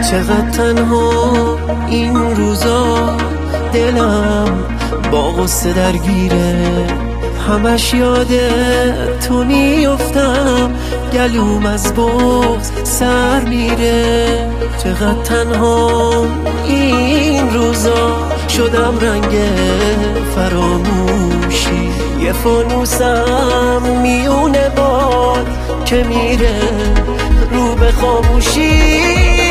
چقدر تنها این روزا، دلم با غصه درگیره، همش یاد تو میفتم، گلوم از بغض سر میره. چقدر تنها این روزا، شدم رنگ فراموشی، یه فانوسم میونه باد که میره رو به خاموشی.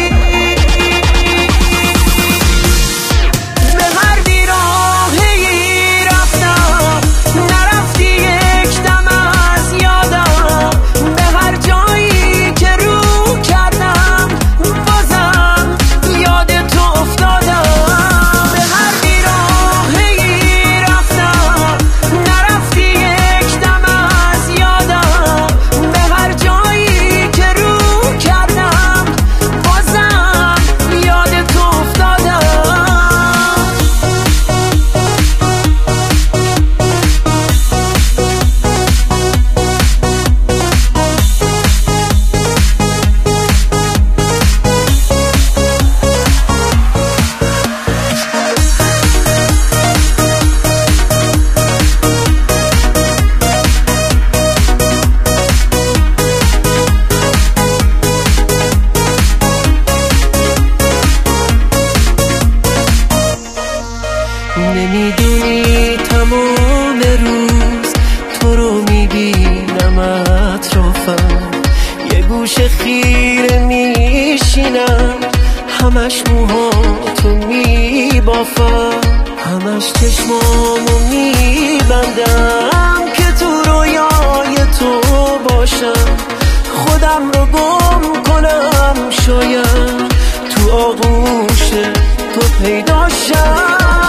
نمیدونی تمام روز تو رو میبینم اطرافم، یه گوشه خیره میشینم، همش موهاتو میبافم، همش چشمامو میبندم که تو رویای تو باشم، خودم رو گم کنم، شاید تو آغوش تو پیدا شم.